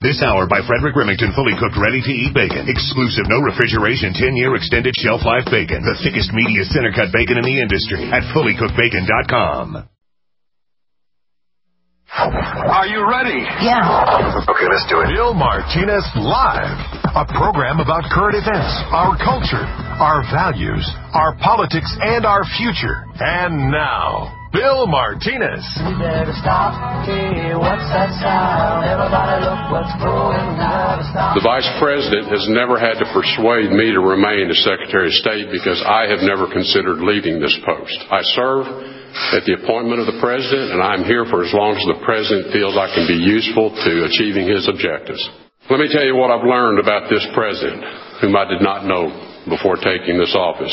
This hour by Frederick Remington, fully cooked, ready-to-eat bacon. Exclusive, no refrigeration, 10-year extended shelf life bacon. The thickest, meatiest center-cut bacon in the industry at fullycookedbacon.com. Are you ready? Yeah. Okay, let's do it. Bill Martinez Live, a program about current events, our culture, our values, our politics, and our future. And now, Bill Martinez. We better stop. Hey, what's that sound? Everybody look what's going on. The Vice President has never had to persuade me to remain as Secretary of State because I have never considered leaving this post. I serve at the appointment of the President, and I'm here for as long as the President feels I can be useful to achieving his objectives. Let me tell you what I've learned about this President, whom I did not know before taking this office.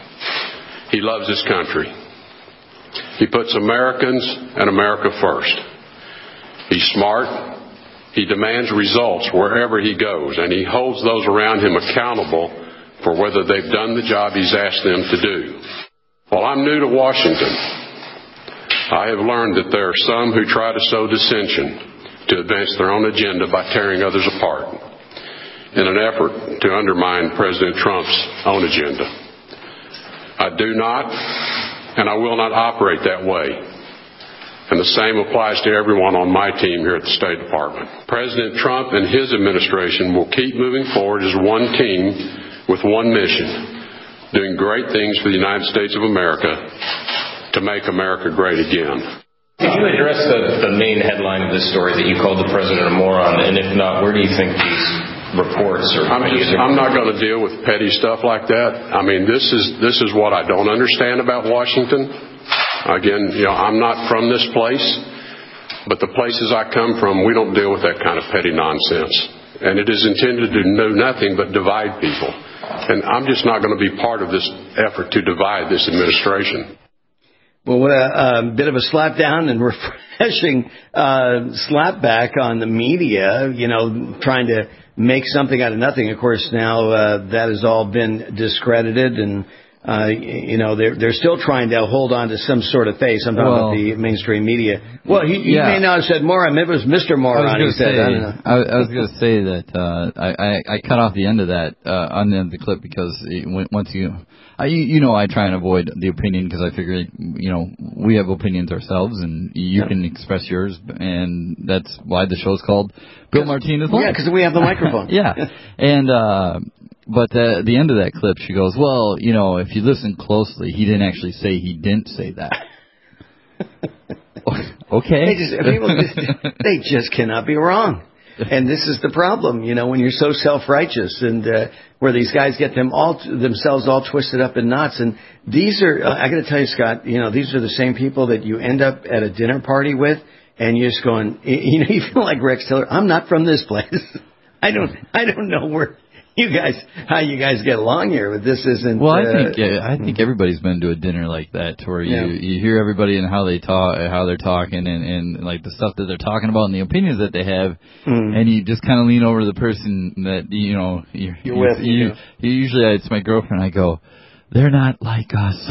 He loves his country. He puts Americans and America first. He's smart. He demands results wherever he goes, and he holds those around him accountable for whether they've done the job he's asked them to do. While I'm new to Washington, I have learned that there are some who try to sow dissension to advance their own agenda by tearing others apart in an effort to undermine President Trump's own agenda. I do not, and I will not operate that way. And the same applies to everyone on my team here at the State Department. President Trump and his administration will keep moving forward as one team with one mission, doing great things for the United States of America to make America great again. Could you address the main headline of this story that you called the President a moron? And if not, where do you think these reports are? I'm not going to deal with petty stuff like that. I mean, this is what I don't understand about Washington. Again, I'm not from this place, but the places I come from, we don't deal with that kind of petty nonsense. And it is intended to do nothing but divide people. And I'm just not going to be part of this effort to divide this administration. Well, what a bit of a slap down and refreshing slap back on the media, trying to make something out of nothing. Of course, now that has all been discredited, and they're still trying to hold on to some sort of face. I'm talking about the mainstream media. Well, he may not have said moron. Maybe it was Mr. Moron. I was going to say that I cut off the end of that on the end of the clip because once I try and avoid the opinion because I figure we have opinions ourselves and you can express yours, and that's why the show's called Bill Martinez Live. Yeah, because we have the microphone. Yeah, and but at the end of that clip, she goes, well, if you listen closely, he didn't actually say he didn't say that. Okay. They just cannot be wrong. And this is the problem, when you're so self-righteous and where these guys get themselves all twisted up in knots. And these are, I got to tell you, Scott, these are the same people that you end up at a dinner party with, and you're just going, you feel like Rex Tillerson. I'm not from this place. I don't know how you guys get along here, but this isn't. Well, I think everybody's been to a dinner like that, where you hear everybody and how they talk, how they're talking, and like the stuff that they're talking about and the opinions that they have, and you just kind of lean over to the person that you're with. Usually, it's my girlfriend. I go, they're not like us.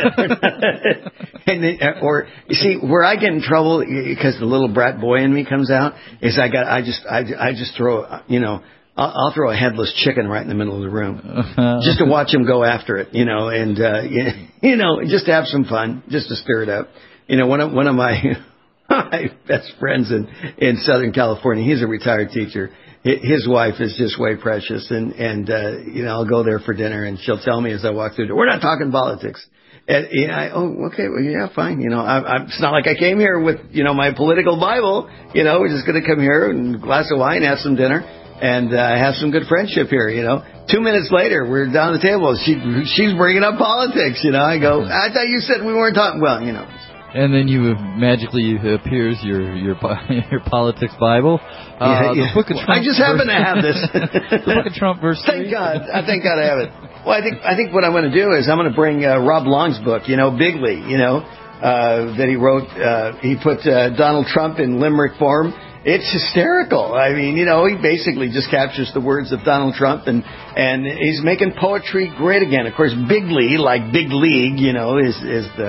Or you see, where I get in trouble because the little brat boy in me comes out is I just throw I'll throw a headless chicken right in the middle of the room just to watch him go after it, and just to have some fun, just to stir it up. One of my best friends in Southern California, he's a retired teacher. His wife is just way precious, and I'll go there for dinner, and she'll tell me as I walk through the door, we're not talking politics. And okay, well, yeah, fine. It's not like I came here with my political Bible. We're just going to come here and a glass of wine, have some dinner. And have some good friendship here, 2 minutes later, we're down the table. She's bringing up politics, I go, I thought you said we weren't talking. Well, And then magically appears your politics Bible. The Book of Trump. I just happen to have this. The Book of Trump verse 3. Thank God I have it. Well, I think what I'm going to do is I'm going to bring Rob Long's book, Bigly, that he wrote. He put Donald Trump in limerick form. It's hysterical. I mean, he basically just captures the words of Donald Trump, and he's making poetry great again. Of course, Bigly, like big league, is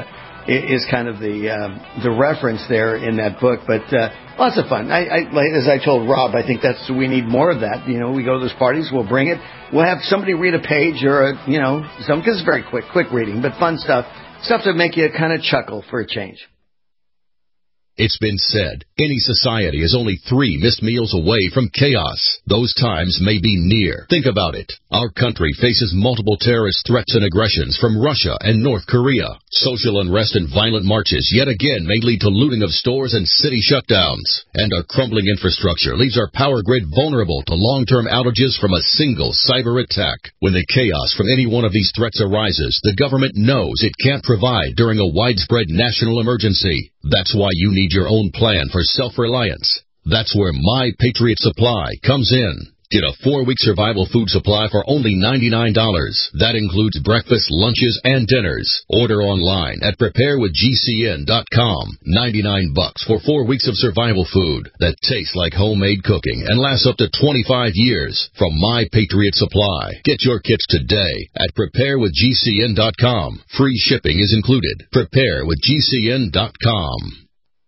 is kind of the reference there in that book. But lots of fun. As I told Rob, I think we need more of that. You know, we go to those parties, we'll bring it. We'll have somebody read a page or some, because it's very quick reading, but fun stuff to make you kind of chuckle for a change. It's been said, any society is only 3 missed meals away from chaos. Those times may be near. Think about it. Our country faces multiple terrorist threats and aggressions from Russia and North Korea. Social unrest and violent marches yet again may lead to looting of stores and city shutdowns. And our crumbling infrastructure leaves our power grid vulnerable to long-term outages from a single cyber attack. When the chaos from any one of these threats arises, the government knows it can't provide during a widespread national emergency. That's why you need your own plan for self-reliance. That's where My Patriot Supply comes in. Get a 4-week survival food supply for only $99. That includes breakfast, lunches, and dinners. Order online at preparewithgcn.com. $99 for 4 weeks of survival food that tastes like homemade cooking and lasts up to 25 years from My Patriot Supply. Get your kits today at preparewithgcn.com. Free shipping is included. Preparewithgcn.com.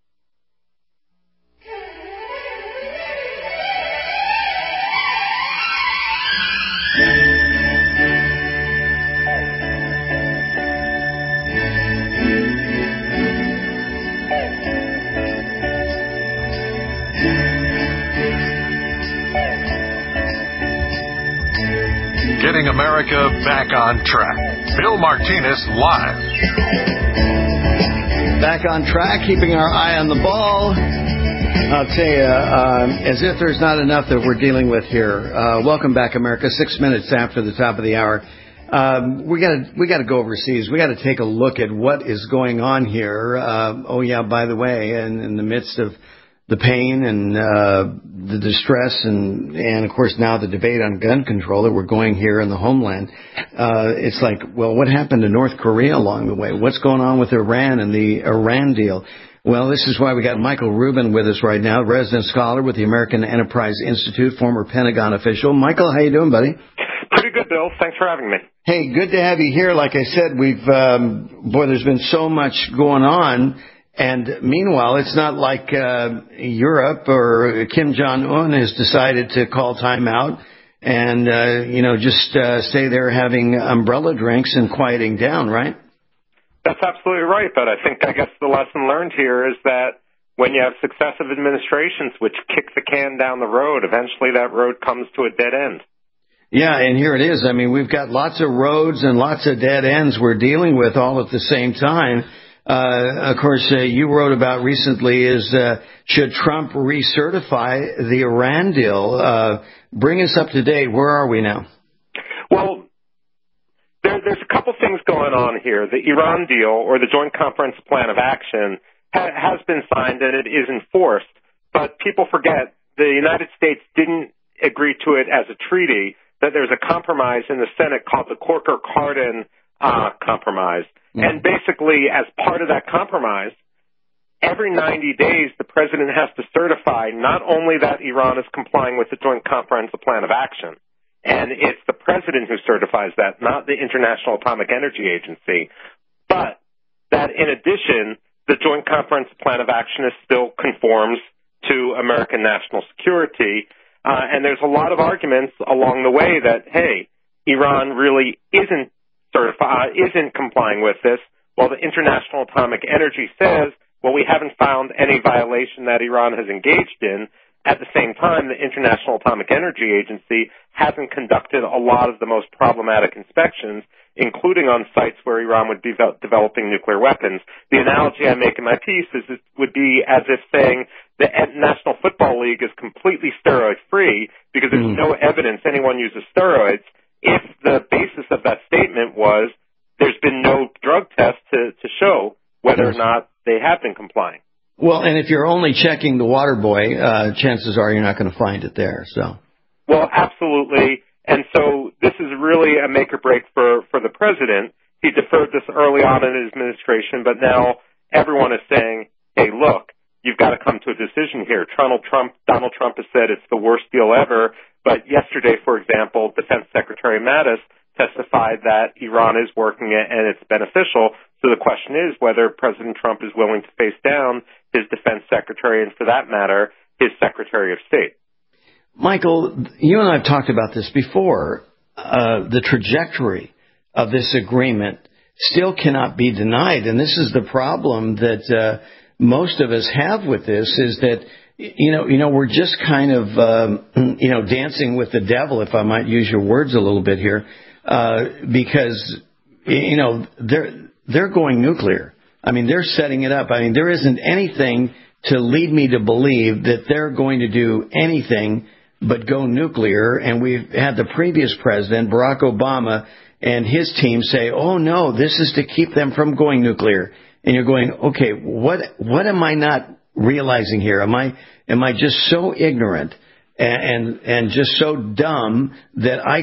Getting America back on track. Bill Martinez live. Back on track, keeping our eye on the ball. I'll tell you, as if there's not enough that we're dealing with here. Welcome back, America. 6 minutes after the top of the hour. We got to go overseas. We got to take a look at what is going on here. By the way, in the midst of the pain and the distress and of course now the debate on gun control that we're going here in the homeland, it's like, well, what happened to North Korea along the way? What's going on with Iran and the Iran deal? Well, this is why we got Michael Rubin with us right now, resident scholar with the American Enterprise Institute, former Pentagon official. Michael, how you doing, buddy? Pretty good, Bill. Thanks for having me. Hey, good to have you here. Like I said, there's been so much going on. And meanwhile, it's not like Europe or Kim Jong-un has decided to call time out and, just stay there having umbrella drinks and quieting down, right? That's absolutely right. But I guess the lesson learned here is that when you have successive administrations which kick the can down the road, eventually that road comes to a dead end. Yeah, and here it is. I mean, we've got lots of roads and lots of dead ends we're dealing with all at the same time. Of course, you wrote about recently should Trump recertify the Iran deal? Bring us up to date. Where are we now? Well, there's a couple things going on here. The Iran deal, or the Joint Comprehensive Plan of Action, has been signed and it is enforced. But people forget the United States didn't agree to it as a treaty, that there's a compromise in the Senate called the Corker-Cardin compromise. And basically, as part of that compromise, every 90 days, the president has to certify not only that Iran is complying with the Joint Comprehensive Plan of Action, and it's the president who certifies that, not the International Atomic Energy Agency, but that in addition, the Joint Comprehensive Plan of Action still conforms to American national security. And there's a lot of arguments along the way that, hey, Iran really isn't complying with this, while the International Atomic Energy says, well, we haven't found any violation that Iran has engaged in. At the same time, the International Atomic Energy Agency hasn't conducted a lot of the most problematic inspections, including on sites where Iran would be developing nuclear weapons. The analogy I make in my piece would be as if saying the National Football League is completely steroid-free because there's no evidence anyone uses steroids, if the basis of that statement was there's been no drug test to show whether or not they have been complying. Well, and if you're only checking the water boy, chances are you're not going to find it there. So. Well, absolutely. And so this is really a make or break for the president. He deferred this early on in his administration, but now everyone is saying, hey, look, you've got to come to a decision here. Donald Trump has said it's the worst deal ever. But yesterday, for example, Defense Secretary Mattis testified that Iran is working it and it's beneficial. So the question is whether President Trump is willing to face down his defense secretary and, for that matter, his secretary of state. Michael, you and I have talked about this before. The trajectory of this agreement still cannot be denied. And this is the problem that most of us have with this, is that, we're just kind of, dancing with the devil, if I might use your words a little bit here, because, they're going nuclear. I mean, they're setting it up. I mean, there isn't anything to lead me to believe that they're going to do anything but go nuclear. And we've had the previous president, Barack Obama, and his team say, oh, no, this is to keep them from going nuclear. And you're going, okay, what am I not realizing here? Am I just so ignorant and just so dumb that I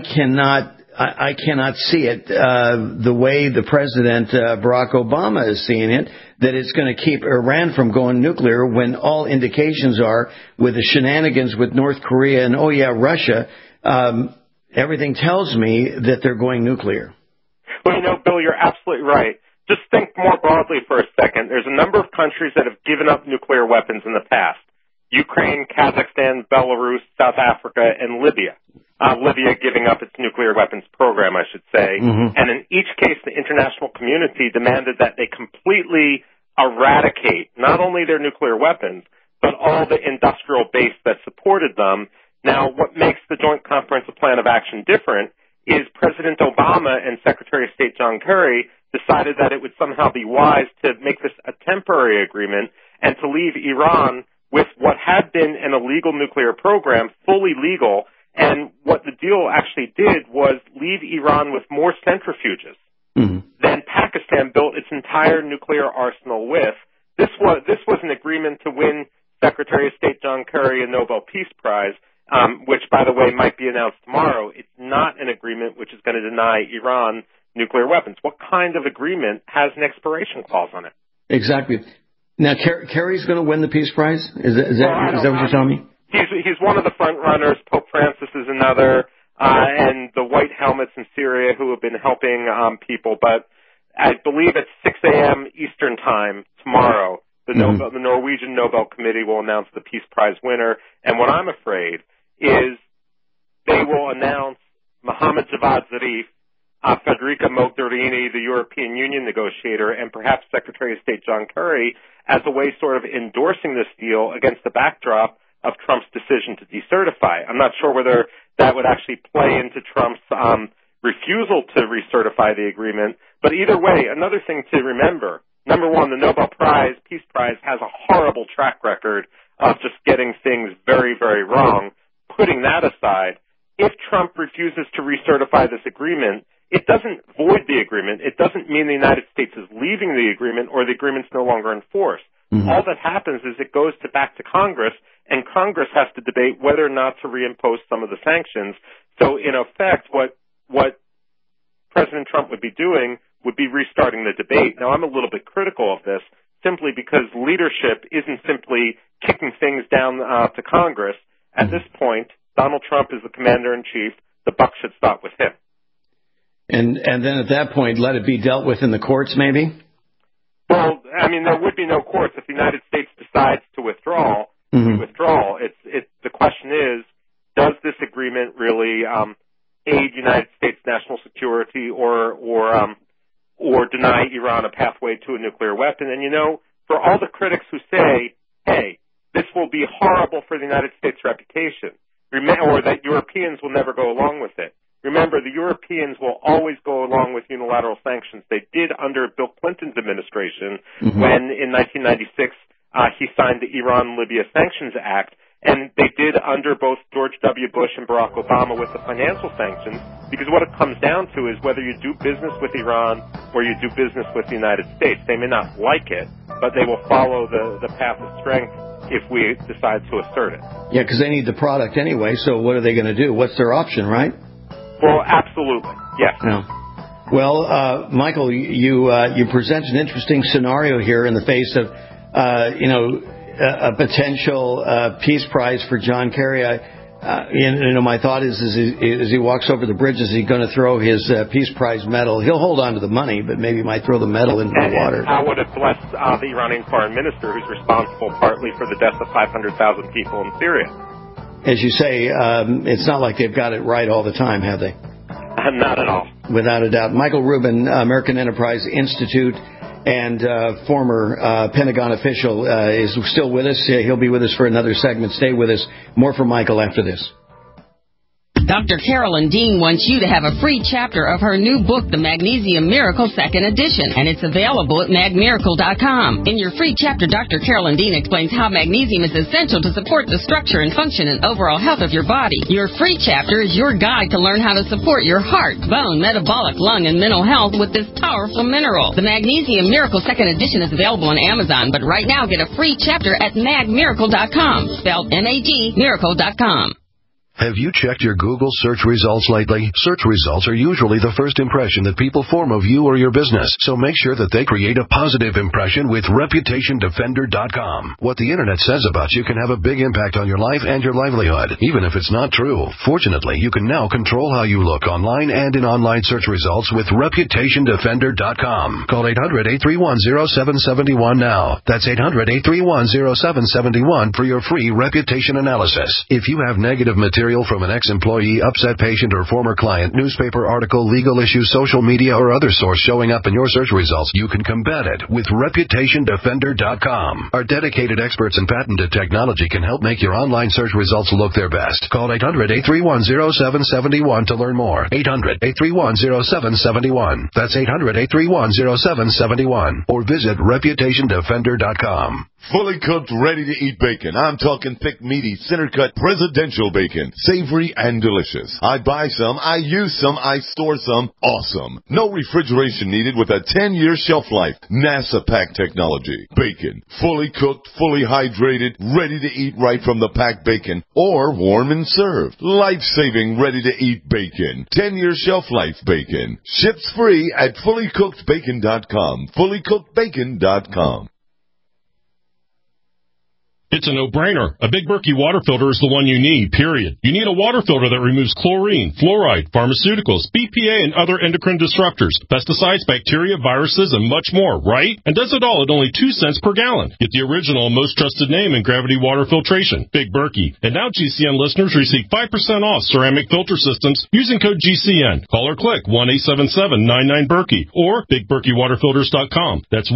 cannot see it the way the president, Barack Obama, is seeing it, that it's going to keep Iran from going nuclear, when all indications are, with the shenanigans with North Korea and, Russia, everything tells me that they're going nuclear. Well, Bill, you're absolutely right. Just think more broadly for a second. There's a number of countries that have given up nuclear weapons in the past. Ukraine, Kazakhstan, Belarus, South Africa, and Libya. Libya giving up its nuclear weapons program, I should say. Mm-hmm. And in each case, the international community demanded that they completely eradicate not only their nuclear weapons, but all the industrial base that supported them. Now, what makes the Joint Comprehensive Plan of Action different is President Obama and Secretary of State John Kerry decided that it would somehow be wise to make this a temporary agreement and to leave Iran with what had been an illegal nuclear program fully legal. And what the deal actually did was leave Iran with more centrifuges than Pakistan built its entire nuclear arsenal with. This was an agreement to win Secretary of State John Kerry a Nobel Peace Prize, which, by the way, might be announced tomorrow. It's not an agreement which is going to deny Iran nuclear weapons. What kind of agreement has an expiration clause on it? Exactly. Now, Kerry's going to win the Peace Prize? Is that what you're telling me? He's one of the front runners. Pope Francis is another, and the White Helmets in Syria who have been helping people. But I believe at 6 a.m. Eastern Time tomorrow, the Norwegian Nobel Committee will announce the Peace Prize winner. And what I'm afraid is they will announce Mohammad Javad Zarif, Federica Mogherini, the European Union negotiator, and perhaps Secretary of State John Kerry, as a way sort of endorsing this deal against the backdrop of Trump's decision to decertify. I'm not sure whether that would actually play into Trump's refusal to recertify the agreement. But either way, another thing to remember, number one, the Nobel Peace Prize has a horrible track record of just getting things very, very wrong. Putting that aside, if Trump refuses to recertify this agreement, it doesn't void the agreement. It doesn't mean the United States is leaving the agreement or the agreement's no longer in force. Mm-hmm. All that happens is it goes back to Congress, and Congress has to debate whether or not to reimpose some of the sanctions. So, in effect, what President Trump would be doing would be restarting the debate. Now, I'm a little bit critical of this simply because leadership isn't simply kicking things down to Congress. At this point, Donald Trump is the commander-in-chief. The buck should stop with him. And then at that point, let it be dealt with in the courts, maybe? Well, I mean, there would be no courts if the United States decides to withdraw. The question is, does this agreement really aid United States national security or deny Iran a pathway to a nuclear weapon? And, for all the critics who say, hey, this will be horrible for the United States' reputation, or that Europeans will never go along with it. Remember, the Europeans will always go along with unilateral sanctions. They did under Bill Clinton's administration when, in 1996, he signed the Iran-Libya Sanctions Act, and they did under both George W. Bush and Barack Obama with the financial sanctions, because what it comes down to is whether you do business with Iran or you do business with the United States. They may not like it, but they will follow the path of strength if we decide to assert it. Yeah, because they need the product anyway, so what are they going to do? What's their option, right? Well, absolutely, yes. Yeah. Well, Michael, you present an interesting scenario here in the face of, a potential peace prize for John Kerry. my thought is as he walks over the bridge, is he going to throw his Peace Prize medal? He'll hold on to the money, but maybe might throw the medal into the water. How would it bless the Iranian foreign minister, who's responsible partly for the deaths of 500,000 people in Syria? As you say, it's not like they've got it right all the time, have they? Not at all. Without a doubt. Michael Rubin, American Enterprise Institute and former Pentagon official, is still with us. He'll be with us for another segment. Stay with us. More from Michael after this. Dr. Carolyn Dean wants you to have a free chapter of her new book, The Magnesium Miracle 2nd Edition, and it's available at magmiracle.com. In your free chapter, Dr. Carolyn Dean explains how magnesium is essential to support the structure and function and overall health of your body. Your free chapter is your guide to learn how to support your heart, bone, metabolic, lung, and mental health with this powerful mineral. The Magnesium Miracle 2nd Edition is available on Amazon, but right now get a free chapter at magmiracle.com, spelled M-A-G, miracle.com. Have you checked your Google search results lately? Search results are usually the first impression that people form of you or your business, so make sure that they create a positive impression with ReputationDefender.com. What the Internet says about you can have a big impact on your life and your livelihood, even if it's not true. Fortunately, you can now control how you look online and in online search results with ReputationDefender.com. Call 800-831-0771 now. That's 800-831-0771 for your free reputation analysis. If you have negative material from an ex-employee, upset patient, or former client, newspaper article, legal issue, social media, or other source showing up in your search results, you can combat it with ReputationDefender.com. Our dedicated experts in patented technology can help make your online search results look their best. Call 800-831-0771 to learn more. 800-831-0771. That's 800-831-0771. Or visit ReputationDefender.com. Fully cooked, ready-to-eat bacon. I'm talking thick, meaty, center-cut, presidential bacon. Savory and delicious. I buy some, I use some, I store some. Awesome. No refrigeration needed with a 10-year shelf life. NASA pack technology. Bacon. Fully cooked, fully hydrated, ready to eat right from the packed bacon. Or warm and served. Life-saving, ready-to-eat bacon. 10-year shelf life bacon. Ships free at fullycookedbacon.com. Fullycookedbacon.com. It's a no-brainer. A Big Berkey water filter is the one you need, period. You need a water filter that removes chlorine, fluoride, pharmaceuticals, BPA, and other endocrine disruptors, pesticides, bacteria, viruses, and much more, right? And does it all at only 2 cents per gallon. Get the original and most trusted name in gravity water filtration, Big Berkey. And now GCN listeners receive 5% off ceramic filter systems using code GCN. Call or click 1-877-99-BERKEY or BigBerkeyWaterFilters.com. That's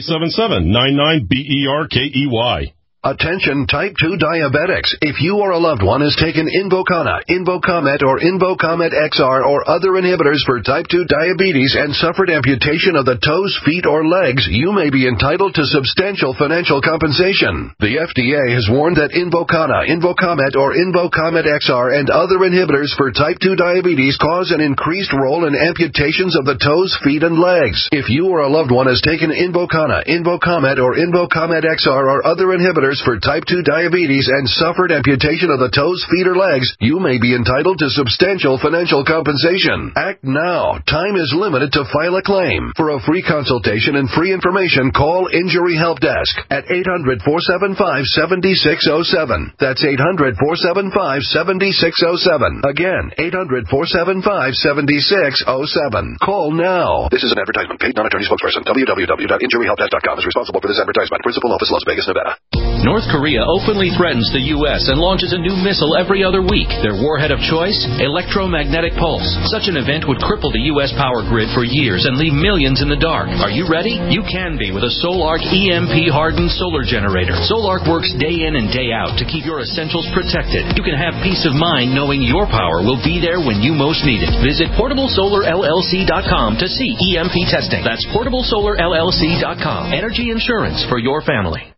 1-877-99-BERKEY. Attention type 2 diabetics. If you or a loved one has taken Invokana, Invokamet, or Invokamet XR or other inhibitors for type 2 diabetes and suffered amputation of the toes, feet, or legs, you may be entitled to substantial financial compensation. The FDA has warned that Invokana, Invokamet, or Invokamet XR and other inhibitors for type 2 diabetes cause an increased role in amputations of the toes, feet, and legs. If you or a loved one has taken Invokana, Invokamet, or Invokamet XR or other inhibitors for type 2 diabetes and suffered amputation of the toes, feet, or legs, you may be entitled to substantial financial compensation. Act now. Time is limited to file a claim. For a free consultation and free information, call Injury Help Desk at 800-475-7607. That's 800-475-7607. Again, 800-475-7607. Call now. This is an advertisement. Paid non-attorney spokesperson. www.injuryhelpdesk.com is responsible for this advertisement. Principal office, Las Vegas, Nevada. North Korea openly threatens the U.S. and launches a new missile every other week. Their warhead of choice? Electromagnetic pulse. Such an event would cripple the U.S. power grid for years and leave millions in the dark. Are you ready? You can be with a Solarc EMP-hardened solar generator. Solarc works day in and day out to keep your essentials protected. You can have peace of mind knowing your power will be there when you most need it. Visit PortableSolarLLC.com to see EMP testing. That's PortableSolarLLC.com. Energy insurance for your family.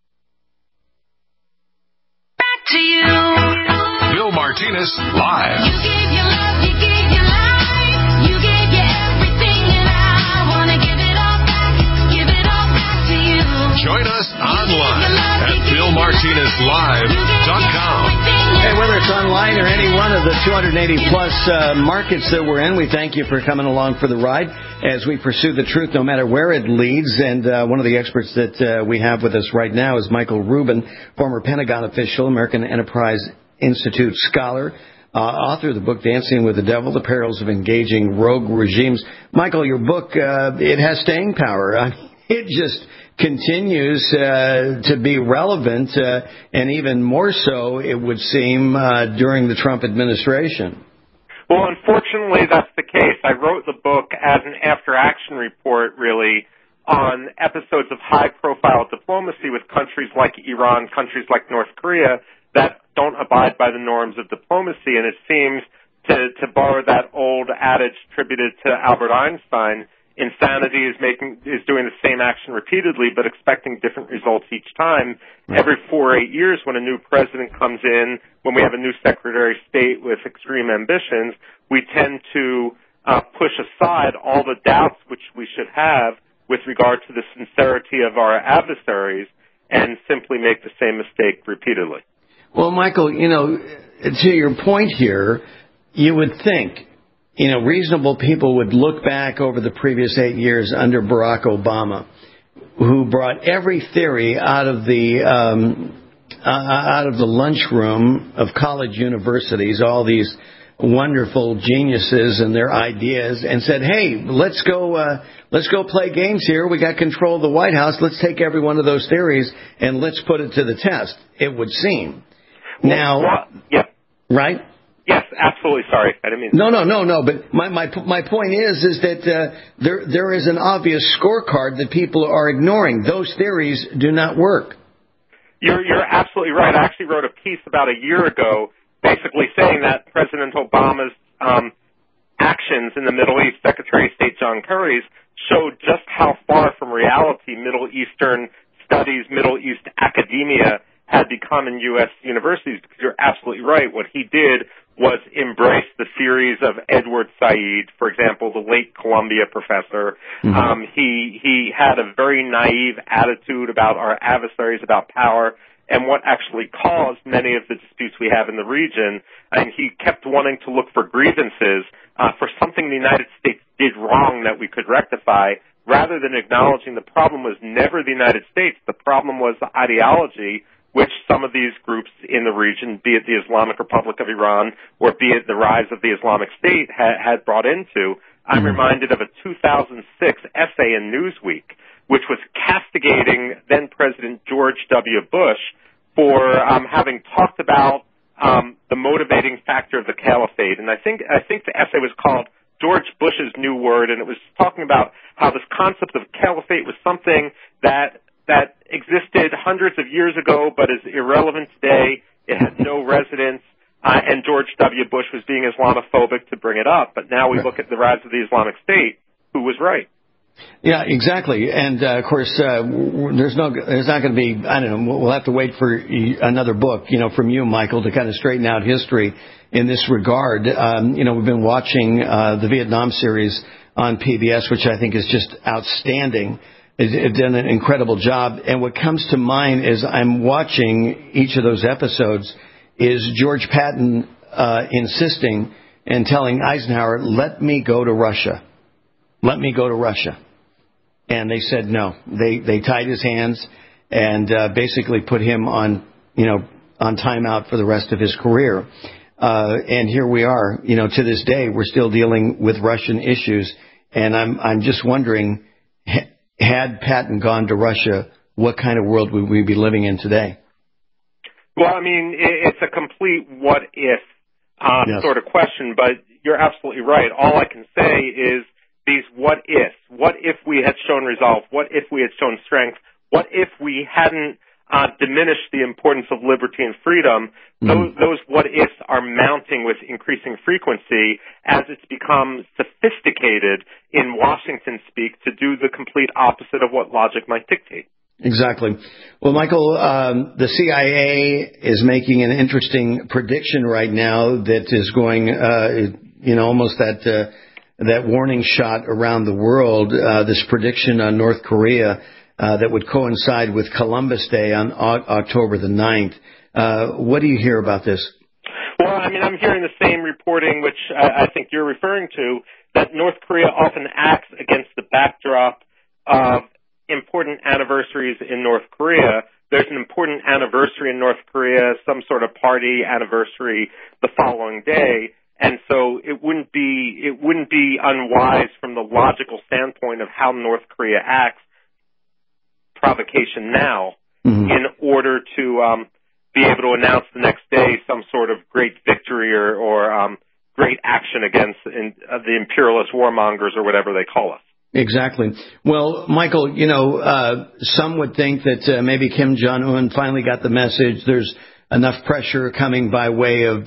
To you. Bill Martinez live. You give your love, you give your life, you give your everything, and I want to give it all back to you. Join us online at BillMartinezLive.com. Hey, whether it's online or any one of the 280-plus markets that we're in, we thank you for coming along for the ride as we pursue the truth no matter where it leads. And one of the experts that we have with us right now is Michael Rubin, former Pentagon official, American Enterprise Institute scholar, author of the book Dancing with the Devil, The Perils of Engaging Rogue Regimes. Michael, your book, it has staying power. I mean, it just continues to be relevant, and even more so, it would seem, during the Trump administration. Well, unfortunately, that's the case. I wrote the book as an after-action report, really, on episodes of high-profile diplomacy with countries like Iran, countries like North Korea, that don't abide by the norms of diplomacy. And it seems, to borrow that old adage attributed to Albert Einstein, insanity is doing the same action repeatedly, but expecting different results each time. Every 4 or 8 years, when a new president comes in, when we have a new Secretary of State with extreme ambitions, we tend to push aside all the doubts which we should have with regard to the sincerity of our adversaries and simply make the same mistake repeatedly. Well, Michael, to your point here, you would think, reasonable people would look back over the previous 8 years under Barack Obama, who brought every theory out of the lunchroom of college universities, all these wonderful geniuses and their ideas, and said, "Hey, let's go play games here. We got control of the White House. Let's take every one of those theories and let's put it to the test." It would seem. Now, yeah, right? Yes, absolutely. Sorry, I didn't mean. No. But my point is that there is an obvious scorecard that people are ignoring. Those theories do not work. You're absolutely right. I actually wrote a piece about a year ago, basically saying that President Obama's actions in the Middle East, Secretary of State John Kerry's, showed just how far from reality Middle Eastern studies, Middle East academia had become in U.S. universities. Because you're absolutely right. What he did was embrace the theories of Edward Said, for example, the late Columbia professor. Mm-hmm. He had a very naive attitude about our adversaries, about power, and what actually caused many of the disputes we have in the region. And he kept wanting to look for grievances for something the United States did wrong that we could rectify, rather than acknowledging the problem was never the United States. The problem was the ideology which some of these groups in the region, be it the Islamic Republic of Iran or be it the rise of the Islamic State, had brought into. I'm reminded of a 2006 essay in Newsweek, which was castigating then-President George W. Bush for having talked about the motivating factor of the caliphate. And I think the essay was called George Bush's New Word, and it was talking about how this concept of caliphate was something that existed hundreds of years ago but is irrelevant today. It had no resonance, and George W. Bush was being Islamophobic to bring it up. But now we look at the rise of the Islamic State. Who was right? Yeah, exactly. And, of course, there's not going to be, I don't know, we'll have to wait for another book, from you, Michael, to kind of straighten out history in this regard. We've been watching the Vietnam series on PBS, which I think is just outstanding. It's done an incredible job. And what comes to mind as I'm watching each of those episodes is George Patton insisting and telling Eisenhower, let me go to Russia. Let me go to Russia. And they said no. They tied his hands and basically put him on timeout for the rest of his career. And here we are. To this day, we're still dealing with Russian issues. And I'm just wondering, had Patton gone to Russia, what kind of world would we be living in today? Well, I mean, it's a complete what-if sort of question, but you're absolutely right. All I can say is these what-ifs. What if we had shown resolve? What if we had shown strength? What if we hadn't diminished the importance of liberty and freedom? Those what-ifs are mounting with increasing frequency as it's become sophisticated in Washington speak to do the complete opposite of what logic might dictate. Exactly. Well, Michael, the CIA is making an interesting prediction right now that is going, almost that warning shot around the world, this prediction on North Korea that would coincide with Columbus Day on October the 9th. What do you hear about this? Well, I mean, I'm hearing the same reporting, which I think you're referring to, that North Korea often acts against the backdrop of important anniversaries in North Korea, there's an important anniversary in North Korea, some sort of party anniversary the following day, and so it wouldn't be unwise from the logical standpoint of how North Korea acts, provocation now, in order to be able to announce the next day some sort of great victory or great action against the imperialist warmongers or whatever they call us. Exactly. Well, Michael, some would think that maybe Kim Jong-un finally got the message. There's enough pressure coming by way of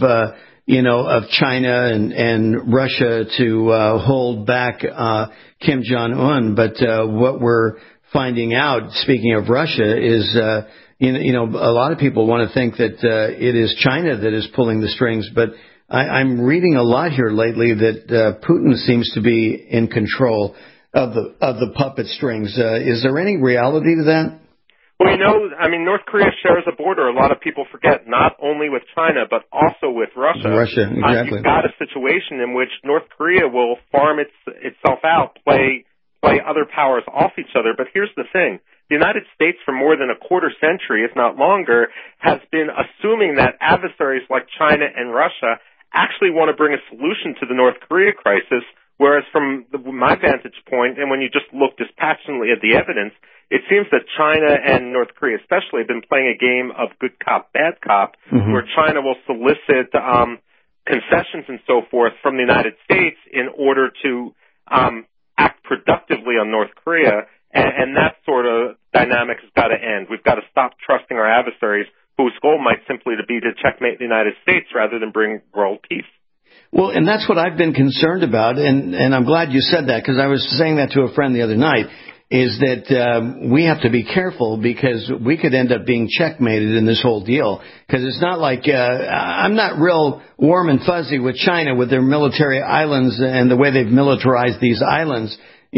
China and Russia to hold back Kim Jong-un. But what we're finding out, speaking of Russia, is a lot of people want to think that it is China that is pulling the strings. But I'm reading a lot here lately that Putin seems to be in control of the puppet strings. Is there any reality to that? Well, North Korea shares a border. A lot of people forget, not only with China, but also with Russia. Russia, exactly. You've got a situation in which North Korea will farm itself out, play other powers off each other. But here's the thing. The United States, for more than a quarter century, if not longer, has been assuming that adversaries like China and Russia actually want to bring a solution to the North Korea crisis, whereas from my vantage point, and when you just look dispassionately at the evidence, it seems that China and North Korea especially have been playing a game of good cop, bad cop, where China will solicit concessions and so forth from the United States in order to act productively on North Korea, and that sort of dynamic has got to end. We've got to stop trusting our adversaries, whose goal might simply be to checkmate the United States rather than bring world peace. Well, and that's what I've been concerned about, and I'm glad you said that, because I was saying that to a friend the other night, is that we have to be careful because we could end up being checkmated in this whole deal. Because it's not like I'm not real warm and fuzzy with China with their military islands and the way they've militarized these islands.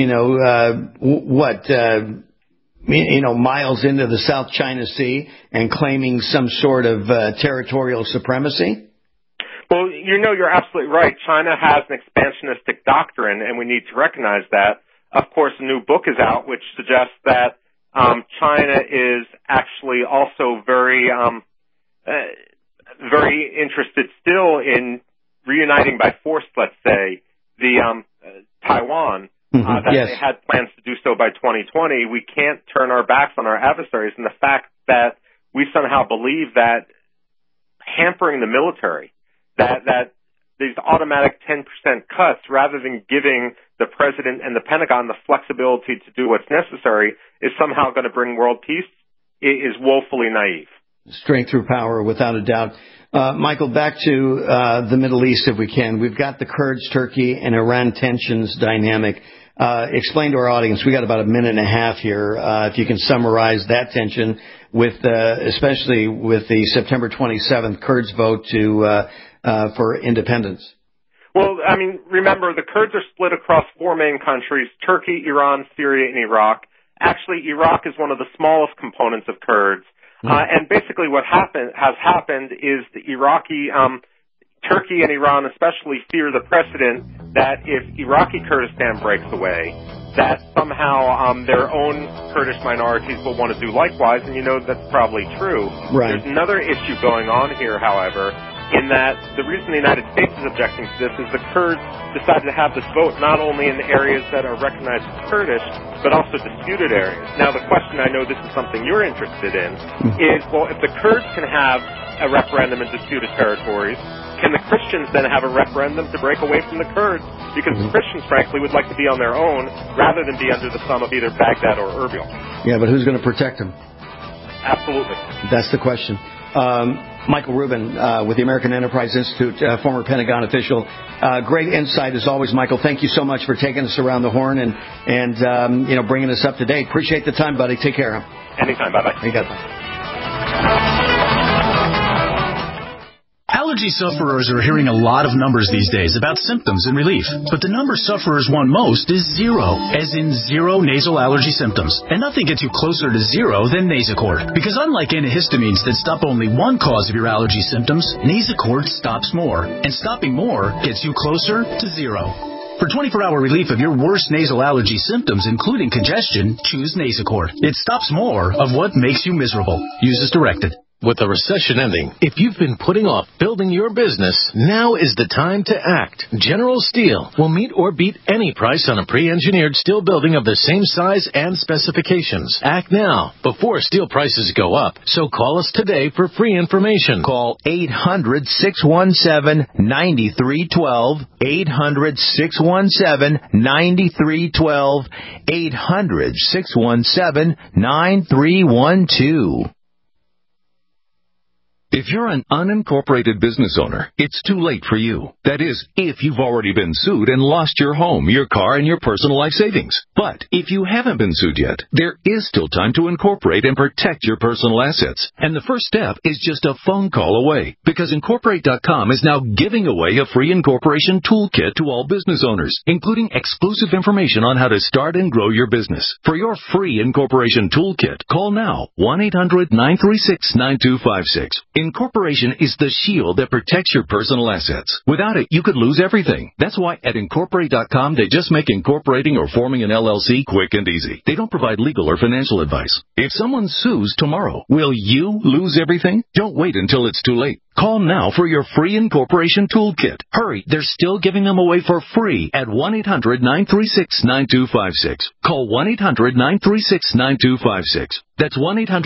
Miles into the South China Sea and claiming some sort of territorial supremacy? Well, you're absolutely right. China has an expansionistic doctrine, and we need to recognize that. Of course, a new book is out which suggests that China is actually also very interested still in reuniting by force, let's say, the Taiwan. They had plans to do so by 2020. We can't turn our backs on our adversaries, and the fact that we somehow believe that hampering the military, that these automatic 10% cuts, rather than giving the president and the Pentagon the flexibility to do what's necessary, is somehow going to bring world peace, is woefully naive. Strength through power, without a doubt. Michael, back to the Middle East, if we can. We've got the Kurds, Turkey, and Iran tensions dynamic. Explain to our audience, we got about a minute and a half here, if you can summarize that tension, especially with the September 27th Kurds vote for independence. Well, remember, the Kurds are split across four main countries: Turkey, Iran, Syria, and Iraq. Actually, Iraq is one of the smallest components of Kurds. And basically what has happened is the Iraqi, Turkey and Iran especially fear the precedent that if Iraqi Kurdistan breaks away, that somehow their own Kurdish minorities will want to do likewise, and that's probably true. Right. There's another issue going on here, however, in that the reason the United States is objecting to this is the Kurds decided to have this vote not only in the areas that are recognized as Kurdish, but also disputed areas. Now, the question, I know this is something you're interested in, is, well, if the Kurds can have a referendum in disputed territories, can the Christians then have a referendum to break away from the Kurds? Because the Christians, frankly, would like to be on their own rather than be under the thumb of either Baghdad or Erbil. Yeah, but who's going to protect them? Absolutely. That's the question. Michael Rubin with the American Enterprise Institute, former Pentagon official. Great insight as always, Michael. Thank you so much for taking us around the horn and bringing us up to date. Appreciate the time, buddy. Take care. Anytime. Bye-bye. You got it. Allergy sufferers are hearing a lot of numbers these days about symptoms and relief, but the number sufferers want most is zero, as in zero nasal allergy symptoms. And nothing gets you closer to zero than Nasacort, because unlike antihistamines that stop only one cause of your allergy symptoms, Nasacort stops more, and stopping more gets you closer to zero. For 24-hour relief of your worst nasal allergy symptoms, including congestion, choose Nasacort. It stops more of what makes you miserable. Use as directed. With the recession ending, if you've been putting off building your business, now is the time to act. General Steel will meet or beat any price on a pre-engineered steel building of the same size and specifications. Act now, before steel prices go up. So call us today for free information. Call 800-617-9312. 800-617-9312. 800-617-9312. If you're an unincorporated business owner, it's too late for you. That is, if you've already been sued and lost your home, your car, and your personal life savings. But if you haven't been sued yet, there is still time to incorporate and protect your personal assets. And the first step is just a phone call away, because Incorporate.com is now giving away a free incorporation toolkit to all business owners, including exclusive information on how to start and grow your business. For your free incorporation toolkit, call now 1-800-936-9256. Incorporation is the shield that protects your personal assets. Without it, you could lose everything. That's why at Incorporate.com, they just make incorporating or forming an LLC quick and easy. They don't provide legal or financial advice. If someone sues tomorrow, will you lose everything? Don't wait until it's too late. Call now for your free incorporation toolkit. Hurry, they're still giving them away for free at 1-800-936-9256. Call 1-800-936-9256. That's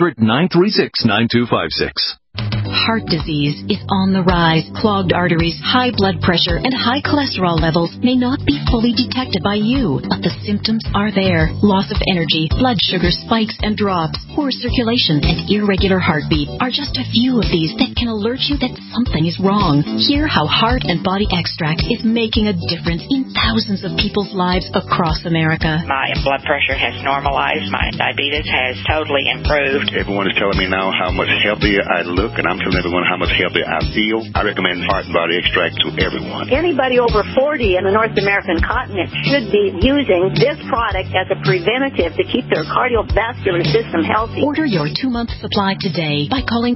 1-800-936-9256. Heart disease is on the rise. Clogged arteries, high blood pressure, and high cholesterol levels may not be fully detected by you, but the symptoms are there. Loss of energy, blood sugar spikes and drops, poor circulation, and irregular heartbeat are just a few of these that can alert you that something is wrong. Hear how Heart and Body Extract is making a difference in thousands of people's lives across America. My blood pressure has normalized. My diabetes has totally improved. Everyone is telling me now how much healthier I look, and I'm telling everyone how much healthier I feel. I recommend Heart and Body Extract to everyone. Anybody over 40 in the North American continent should be using this product as a preventative to keep their cardiovascular system healthy. Order your 2-month supply today by calling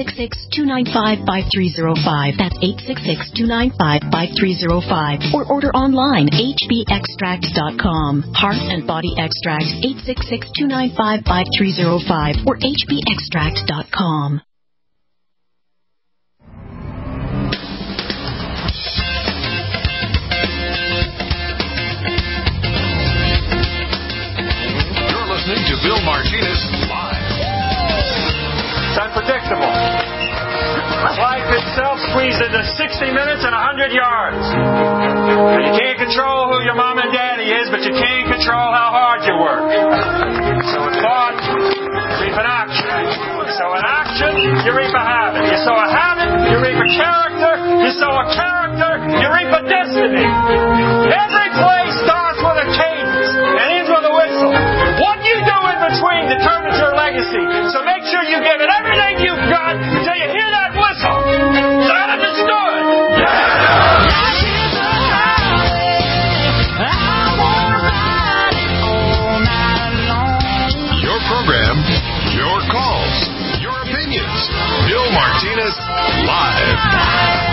866-295-5305. That's 866-295-5305. Or order online, hbextract.com. Heart and Body Extract, 866-295-5305 or hbextract.com. To Bill Martinez Live. It's unpredictable. Life itself squeezed into 60 minutes and 100 yards. And you can't control who your mom and daddy is, but you can control how hard you work. So a thought, reap an action. You sow an action, you reap a habit. You sow a habit, you reap a character. You sow a character, you reap a destiny. Every play starts with a cadence and ends with a whistle. What you do in between determines your legacy. So make sure you give it everything you've got until you hear that whistle. Is that understood? Your program, your calls, your opinions. Bill Martinez Live.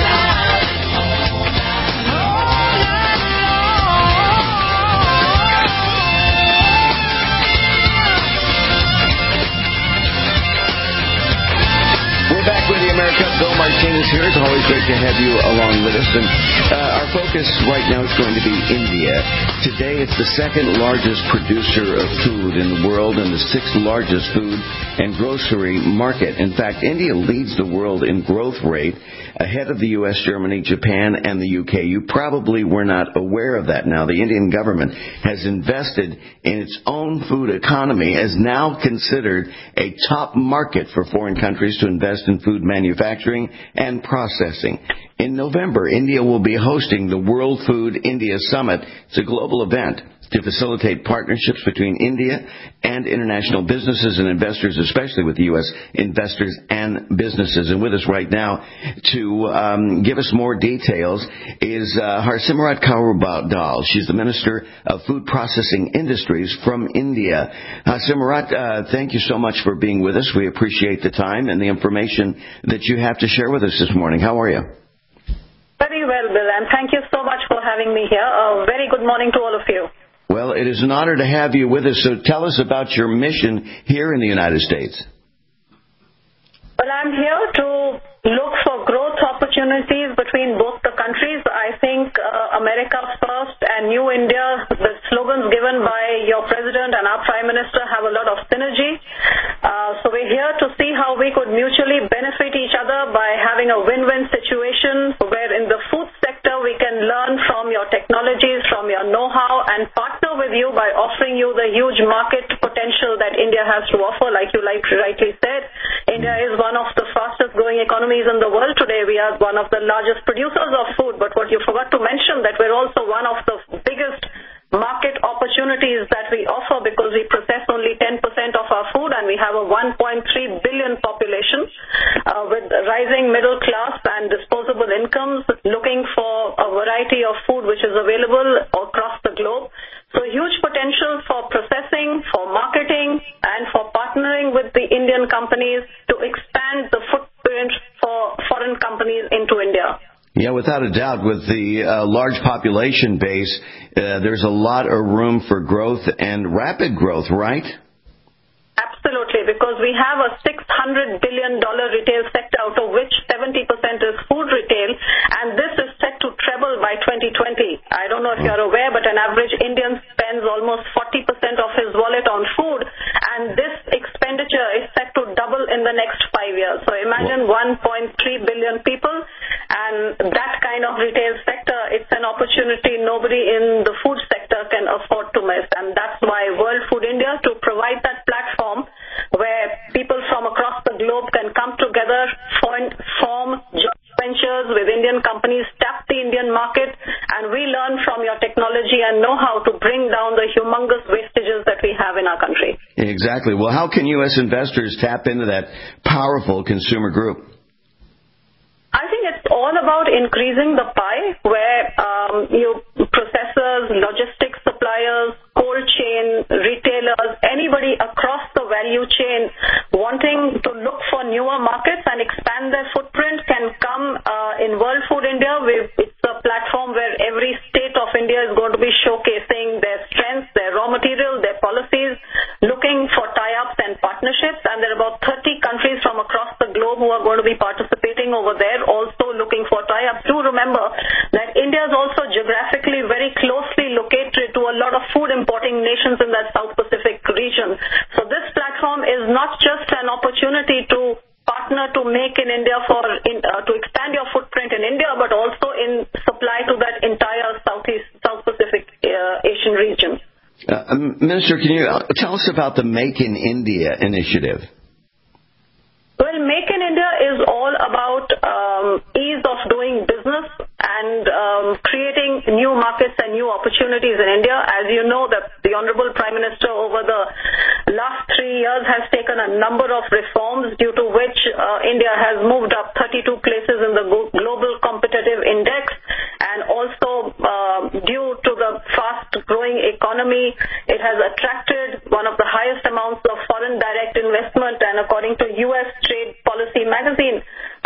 We're back with you, America. Bill Martinez here. It's always great to have you along with us. And our focus right now is going to be India. Today, it's the second largest producer of food in the world and the sixth largest food and grocery market. In fact, India leads the world in growth rate ahead of the U.S., Germany, Japan, and the U.K. You probably were not aware of that now. The Indian government has invested in its own food economy, as now considered a top market for foreign countries to invest in food manufacturing and processing. In November, India will be hosting the World Food India Summit. It's a global event to facilitate partnerships between India and international businesses and investors, especially with U.S. investors and businesses. And with us right now to give us more details is Harsimrat Kaur Dal. She's the Minister of Food Processing Industries from India. Harsimrat, thank you so much for being with us. We appreciate the time and the information that you have to share with us this morning. How are you? Very well. well, Bill, and thank you so much for having me here. A very good morning to all of you. Well, it is an honor to have you with us. So tell us about your mission here in the United States. Well, I'm here to look for growth opportunities between both the countries. I think America First and New India, the slogans given by your president and our prime minister, have a lot of synergy. So we're here to see how we could mutually benefit each other by having a win-win situation where in the food sector we can learn from your technologies, from your know-how, and partner with you by offering you the huge market potential that India has to offer. Like you rightly said, India is one of the fastest growing economies in the world today. We are one of the largest producers of food, but what you forgot to mention that we're also one of the biggest market opportunities that we offer because we process only 10% of our food and we have a 1.3 billion population with rising middle class and disposable incomes looking for a variety of food which is available across the globe. So huge potential for processing, for marketing, and for partnering with the Indian companies to expand the footprint for foreign companies into India. Yeah, without a doubt, with the large population base, there's a lot of room for growth and rapid growth, right? Absolutely, because we have a $600 billion retail sector, out of which 70% is food retail, and this is set to treble by 2020. I don't know if you're aware, but an average Indian spends almost 40% of his wallet on food, and this expenditure is set to double in the next 5 years. So imagine 1.3 billion people, and that kind of retail sector, it's an opportunity nobody in the food sector can afford to miss, and that's why World Food India, to provide that platform where people from across the globe can come together, form joint ventures with Indian companies, tap the Indian market, and we learn from your technology and know-how to bring down the humongous wastages that we have in our country. Exactly. Well, how can U.S. investors tap into that powerful consumer group? I think it's all about increasing the pie where processors, logistics suppliers, cold chain, retailers, anybody across the value chain wanting to look for newer markets and expand their footprint can come in World Food India. It's a platform where every state of India is going to be showcasing their strengths, their raw material, their policies, looking for tie-ups and partnerships, and there are about 30 countries from across the globe who are going to be participating over there, also looking for tie-ups. Do remember that India is also geographically very closely located to a lot of food importing nations in that South Pacific region. So this platform is not just an opportunity to partner to make in India to expand your footprint in India, but also in supply to that entire South Pacific Asian region. Minister, can you tell us about the Make in India initiative? Well, Make in India is all about ease of doing business and creating new markets and new opportunities in India. As you know, the Honorable Prime Minister over the last 3 years has taken a number of reforms due to which India has moved up 32 places in the Global Competitive Index, and also due to the fast-growing economy, it has attracted one of the highest amounts of foreign direct investment, and according to U.S. Trade Policy magazine,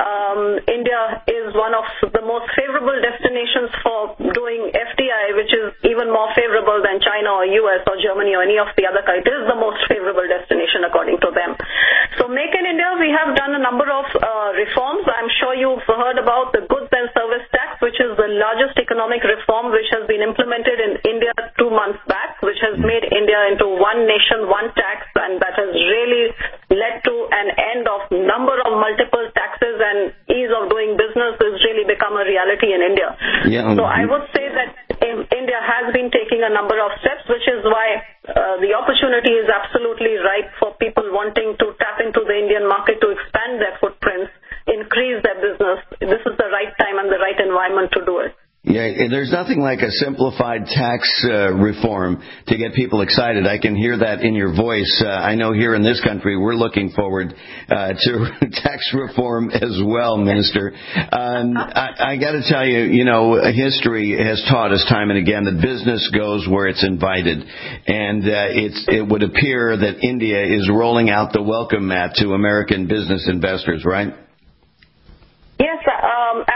India is one of the most favorable destinations for doing FDI, which is even more favorable than China or US or Germany or any of the other countries. It is the most favorable destination according to them. So Make in India, we have done a number of reforms. I'm sure you've heard about the Goods and Service Tax, which is the largest economic reform which has been implemented in India 2 months back, which has made India into one nation, one tax, and that has really led to an end of number of multiple taxes, and ease of doing business has really become a reality in India. Yeah. So I would say that India has been taking a number of steps, which is why the opportunity is absolutely right for people wanting to tap into the Indian market to expand their footprints, increase their business. This is the right time and the right environment to do it. Yeah, there's nothing like a simplified tax reform to get people excited. I can hear that in your voice. I know here in this country we're looking forward to tax reform as well, Minister. I got to tell you, history has taught us time and again that business goes where it's invited, and it would appear that India is rolling out the welcome mat to American business investors, right? Yes, absolutely.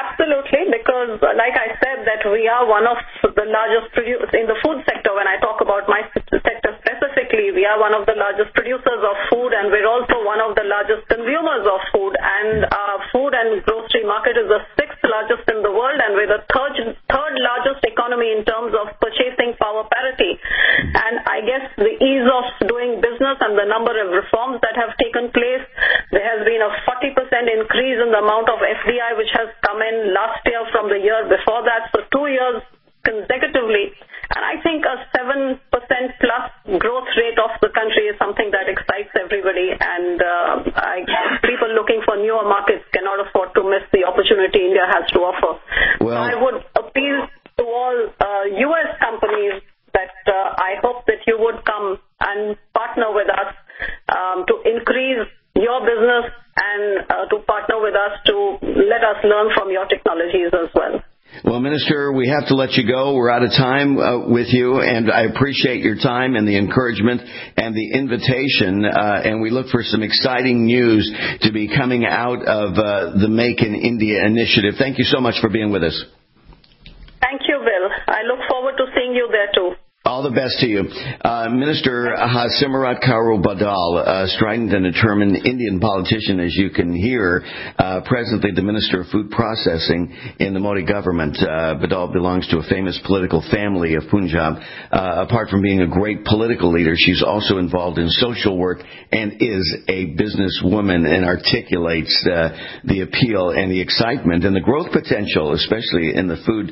absolutely, because like I said, that we are one of the largest producers in the food sector. When I talk about my sector specifically, we are one of the largest producers of food, and we're also one of the largest consumers of food. And our food and grocery market is the 6th largest in the world, and we're the third largest economy in terms of purchasing power parity. And I guess the ease of doing business and the number of reforms that have taken place, there has been a 40% increase in the amount of FDI which has come in last year from the year before that, so 2 years consecutively. And I think a 7% plus growth rate of the country is something that excites everybody, and I guess people looking for newer markets cannot afford to miss the opportunity India has to offer. So I would appeal to all U.S. companies that I hope that you would come and partner with us to increase your business and to partner with us to let us learn from your technologies as well. Well, Minister, we have to let you go. We're out of time with you, and I appreciate your time and the encouragement and the invitation, and we look for some exciting news to be coming out of the Make in India initiative. Thank you so much for being with us. Thank you, Bill. I look forward to seeing you there, too. All the best to you. Minister Harsimrat Kaur Badal, strident and determined Indian politician, as you can hear, presently the Minister of Food Processing in the Modi government. Badal belongs to a famous political family of Punjab. Apart from being a great political leader, she's also involved in social work and is a businesswoman and articulates the appeal and the excitement and the growth potential, especially in the food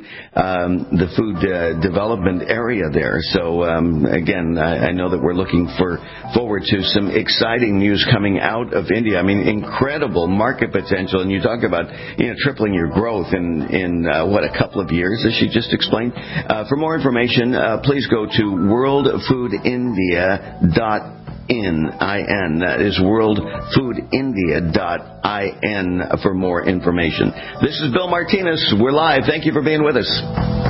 development area there. So, again, I know that we're looking forward to some exciting news coming out of India. I mean, incredible market potential. And you talk about, tripling your growth in a couple of years, as she just explained. For more information, please go to worldfoodindia.in. That is worldfoodindia.in for more information. This is Bill Martinez. We're live. Thank you for being with us.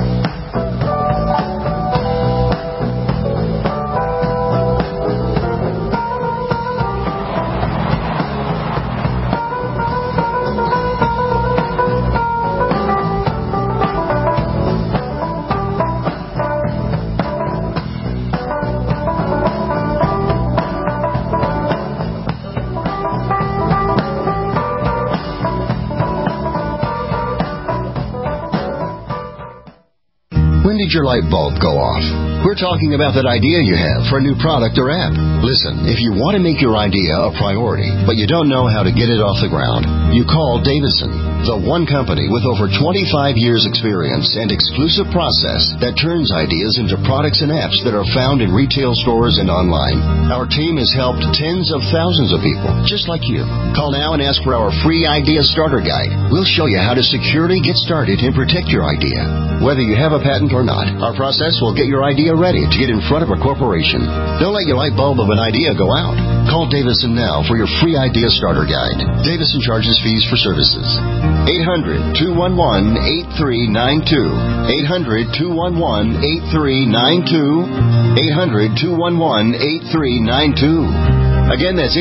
Did your light bulb go off? We're talking about that idea you have for a new product or app. Listen, if you want to make your idea a priority, but you don't know how to get it off the ground, you call Davison, the one company with over 25 years experience and exclusive process that turns ideas into products and apps that are found in retail stores and online. Our team has helped tens of thousands of people, just like you. Call now and ask for our free Idea Starter Guide. We'll show you how to securely get started and protect your idea. Whether you have a patent or not, our process will get your idea ready to get in front of a corporation. Don't let your light bulb of an idea go out. Call Davison now for your free Idea Starter Guide. Davison charges fees for services. 800-211-8392. 800-211-8392. 800-211-8392. Again, that's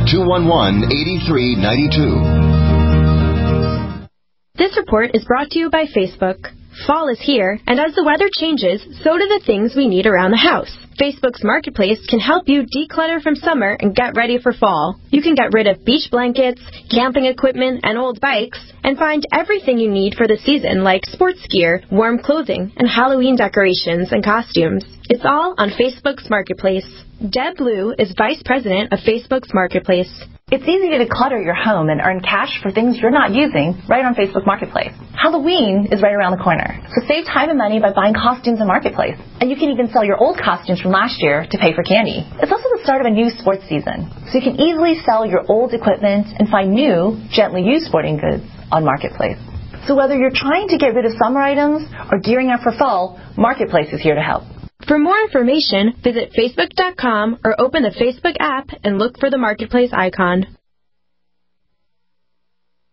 800-211-8392. This report is brought to you by Facebook. Fall is here, and as the weather changes, so do the things we need around the house. Facebook's Marketplace can help you declutter from summer and get ready for fall. You can get rid of beach blankets, camping equipment, and old bikes, and find everything you need for the season, like sports gear, warm clothing, and Halloween decorations and costumes. It's all on Facebook's Marketplace. Deb Blue is Vice President of Facebook's Marketplace. It's easy to declutter your home and earn cash for things you're not using right on Facebook Marketplace. Halloween is right around the corner, so save time and money by buying costumes on Marketplace. And you can even sell your old costumes from last year to pay for candy. It's also the start of a new sports season, so you can easily sell your old equipment and find new, gently used sporting goods on Marketplace. So whether you're trying to get rid of summer items or gearing up for fall, Marketplace is here to help. For more information, visit Facebook.com or open the Facebook app and look for the Marketplace icon.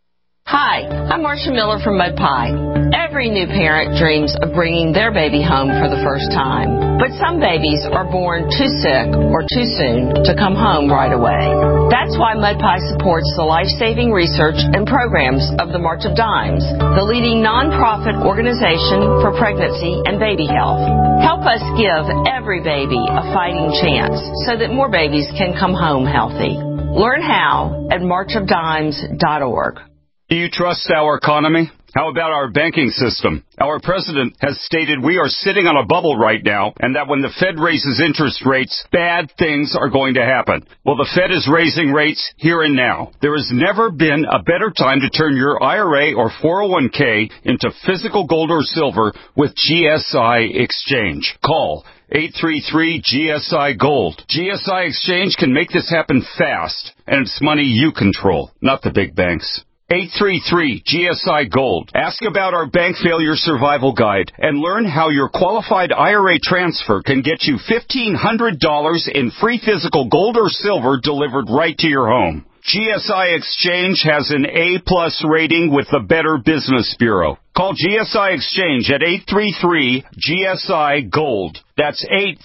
Hi, I'm Marcia Miller from Mud Pie. Every new parent dreams of bringing their baby home for the first time. But some babies are born too sick or too soon to come home right away. That's why Mud Pie supports the life-saving research and programs of the March of Dimes, the leading nonprofit organization for pregnancy and baby health. Help us give every baby a fighting chance so that more babies can come home healthy. Learn how at marchofdimes.org. Do you trust our economy? How about our banking system? Our president has stated we are sitting on a bubble right now, and that when the Fed raises interest rates, bad things are going to happen. Well, the Fed is raising rates here and now. There has never been a better time to turn your IRA or 401k into physical gold or silver with GSI Exchange. Call 833-GSI-GOLD. GSI Exchange can make this happen fast, and it's money you control, not the big banks. 833-GSI-GOLD. Ask about our Bank Failure Survival Guide and learn how your qualified IRA transfer can get you $1,500 in free physical gold or silver delivered right to your home. GSI Exchange has an A-plus rating with the Better Business Bureau. Call GSI Exchange at 833-GSI-GOLD. That's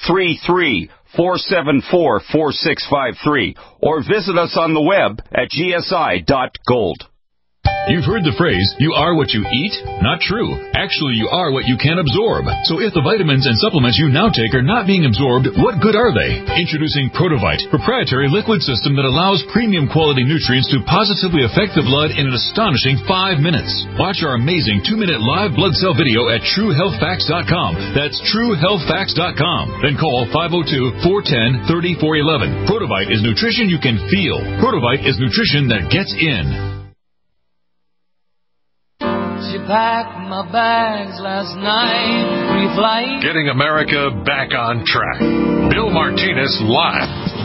833-474-4653. Or visit us on the web at gsi.gold. You've heard the phrase, you are what you eat? Not true. Actually, you are what you can absorb. So if the vitamins and supplements you now take are not being absorbed, what good are they? Introducing Protovite, proprietary liquid system that allows premium quality nutrients to positively affect the blood in an astonishing 5 minutes. Watch our amazing 2-minute live blood cell video at TrueHealthFacts.com. That's TrueHealthFacts.com. Then call 502-410-3411. Protovite is nutrition you can feel. Protovite is nutrition that gets in. She packed my bags last night, pre-flight. Getting America back on track. Bill Martinez live.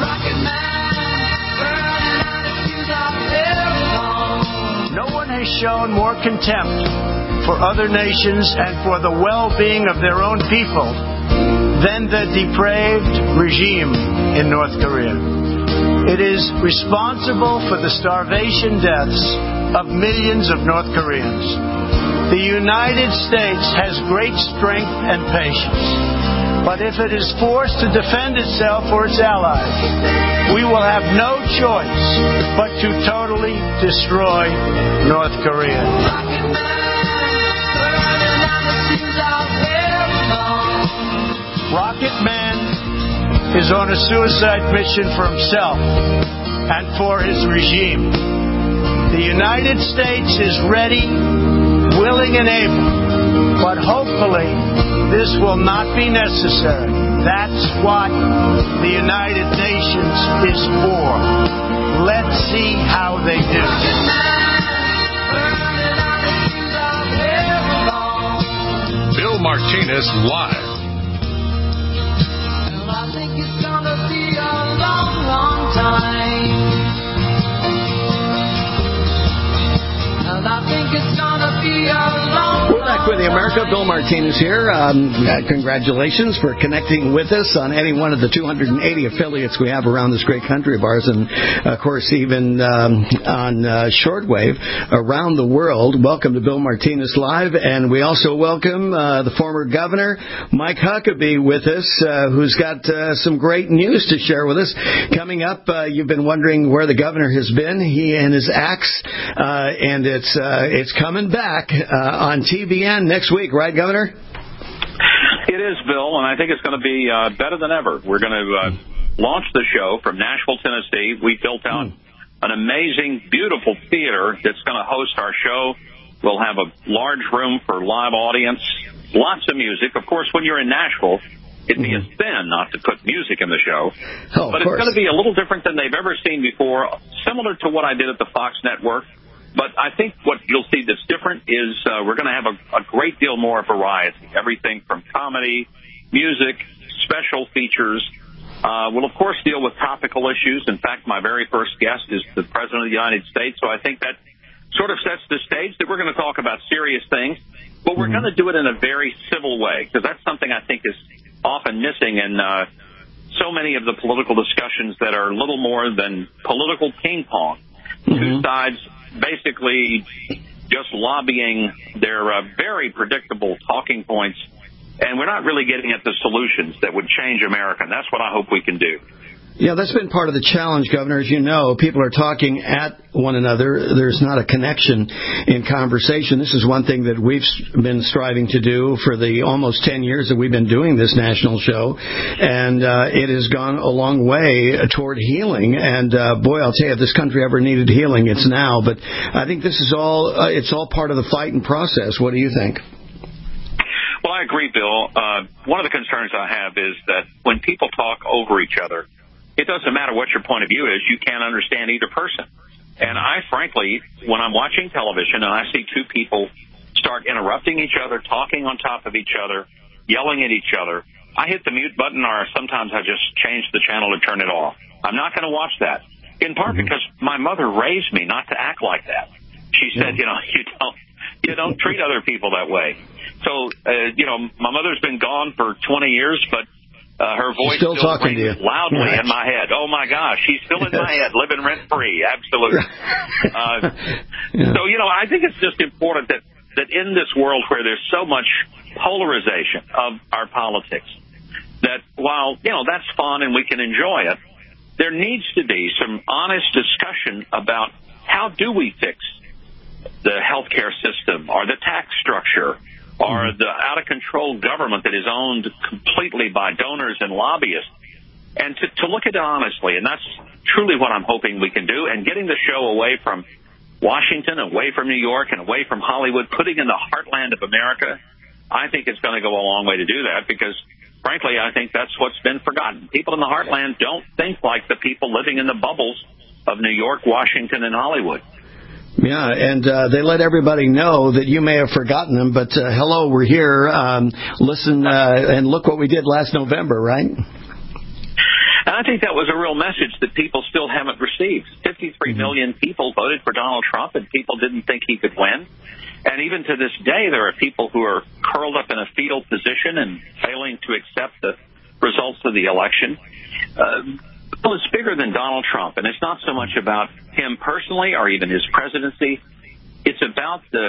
No one has shown more contempt for other nations and for the well-being of their own people than the depraved regime in North Korea. It is responsible for the starvation deaths of millions of North Koreans. The United States has great strength and patience, but if it is forced to defend itself or its allies, we will have no choice but to totally destroy North Korea. Rocket Man is on a suicide mission for himself and for his regime. The United States is ready, willing and able, but hopefully this will not be necessary. That's what the United Nations is for. Let's see how they do. Bill Martinez live. Well, I think it's gonna be a long, long time. And I think it's gonna be a long, We're back with the America. Bill Martinez here. Congratulations for connecting with us on any one of the 280 affiliates we have around this great country of ours, and of course even on shortwave around the world. Welcome to Bill Martinez Live, and we also welcome the former governor, Mike Huckabee, with us, who's got some great news to share with us. Coming up, you've been wondering where the governor has been. He and his axe, and it's coming back on TVN next week, right, Governor? It is, Bill, and I think it's going to be better than ever. We're going to launch the show from Nashville, Tennessee. We built out an amazing, beautiful theater that's going to host our show. We'll have a large room for live audience, lots of music. Of course, when you're in Nashville, it'd be a sin not to put music in the show. But it's going to be a little different than they've ever seen before, similar to what I did at the Fox Network. But I think what you'll see that's different is we're going to have a great deal more variety, everything from comedy, music, special features. We'll, of course, deal with topical issues. In fact, my very first guest is the President of the United States, so I think that sort of sets the stage that we're going to talk about serious things, but we're going to do it in a very civil way, because that's something I think is often missing in so many of the political discussions that are little more than political ping pong. Two sides basically just lobbying their very predictable talking points, and we're not really getting at the solutions that would change America. And that's what I hope we can do. Yeah, that's been part of the challenge, Governor. As you know, people are talking at one another. There's not a connection in conversation. This is one thing that we've been striving to do for the almost 10 years that we've been doing this national show, and it has gone a long way toward healing. And boy, I'll tell you, if this country ever needed healing, it's now. But I think this is all it's all part of the fight and process. What do you think? Well, I agree, Bill. One of the concerns I have is that when people talk over each other, it doesn't matter what your point of view is, you can't understand either person. And I, frankly, when I'm watching television and I see two people start interrupting each other, talking on top of each other, yelling at each other, I hit the mute button, or sometimes I just change the channel to turn it off. I'm not going to watch that, in part because my mother raised me not to act like that. She said, you don't treat other people that way. So, my mother's been gone for 20 years, but her voice still rings loudly in my head. Oh, my gosh, she's still in my head, living rent-free, absolutely. So, I think it's just important that in this world where there's so much polarization of our politics, that while, that's fun and we can enjoy it, there needs to be some honest discussion about how do we fix the healthcare system or the tax structure or the out-of-control government that is owned completely by donors and lobbyists, and to look at it honestly. And that's truly what I'm hoping we can do. And getting the show away from Washington, away from New York, and away from Hollywood, putting in the heartland of America, I think it's going to go a long way to do that because, frankly, I think that's what's been forgotten. People in the heartland don't think like the people living in the bubbles of New York, Washington, and Hollywood. Yeah, and they let everybody know that you may have forgotten them, but hello, we're here. Listen and look what we did last November, right? And I think that was a real message that people still haven't received. 53 million people voted for Donald Trump, and people didn't think he could win. And even to this day, there are people who are curled up in a fetal position and failing to accept the results of the election. Well, it's bigger than Donald Trump, and it's not so much about him personally or even his presidency. It's about the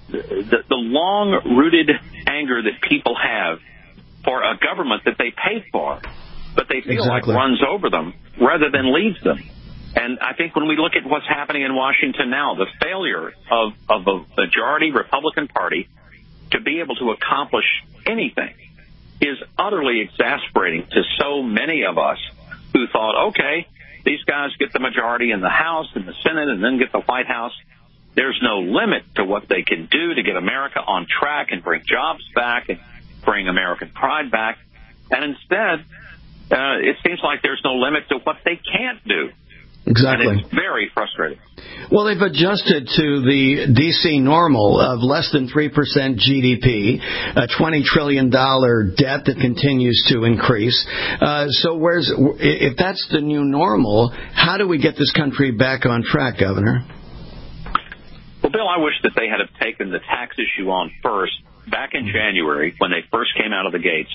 long-rooted anger that people have for a government that they paid for, but they feel like runs over them rather than leads them. And I think when we look at what's happening in Washington now, the failure of a majority Republican Party to be able to accomplish anything is utterly exasperating to so many of us who thought, okay, these guys get the majority in the House and the Senate and then get the White House. There's no limit to what they can do to get America on track and bring jobs back and bring American pride back. And instead, it seems like there's no limit to what they can't do. Exactly. And it's very frustrating. Well, they've adjusted to the D.C. normal of less than 3% GDP, a $20 trillion debt that continues to increase. So if that's the new normal, how do we get this country back on track, Governor? Well, Bill, I wish that they had taken the tax issue on first back in January when they first came out of the gates.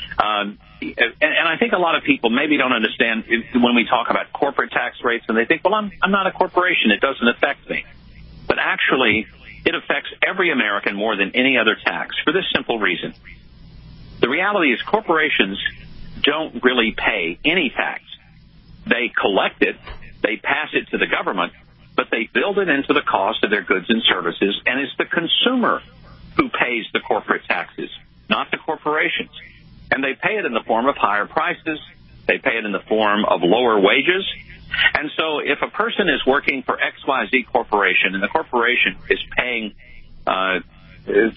And I think a lot of people maybe don't understand when we talk about corporate tax rates, and they think, well, I'm not a corporation. It doesn't affect me. But actually, it affects every American more than any other tax for this simple reason. The reality is corporations don't really pay any tax. They collect it, they pass it to the government, but they build it into the cost of their goods and services, and it's the consumer who pays the corporate taxes, not the corporations. And they pay it in the form of higher prices. They pay it in the form of lower wages. And so if a person is working for XYZ Corporation and the corporation is paying 39%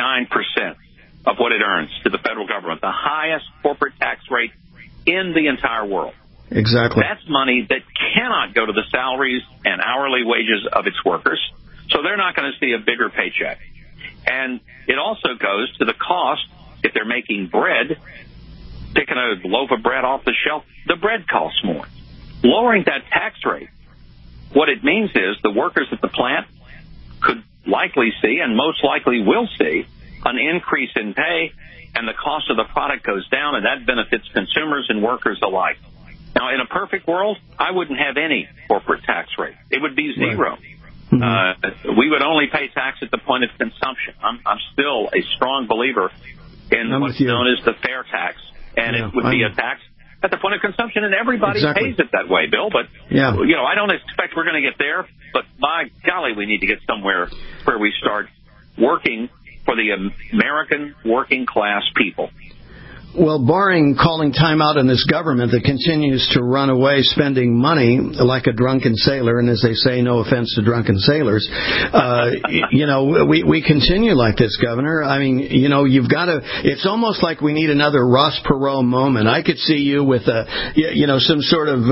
of what it earns to the federal government, the highest corporate tax rate in the entire world. Exactly. That's money that cannot go to the salaries and hourly wages of its workers, so they're not going to see a bigger paycheck. And it also goes to the cost. If they're making bread, picking a loaf of bread off the shelf, the bread costs more. Lowering that tax rate, what it means is the workers at the plant could likely see, and most likely will see, an increase in pay, and the cost of the product goes down, and that benefits consumers and workers alike. Now, in a perfect world, I wouldn't have any corporate tax rate. It would be zero. Right. We would only pay tax at the point of consumption. I'm still a strong believer in what's known as the fair tax, and it would be a tax at the point of consumption, and everybody pays it that way, Bill. But, I don't expect we're going to get there, but by golly, we need to get somewhere where we start working for the American working class people. Well, barring calling time out in this government that continues to run away spending money like a drunken sailor, and as they say, no offense to drunken sailors, we continue like this, Governor. I mean, you've got to, it's almost like we need another Ross Perot moment. I could see you with some sort of,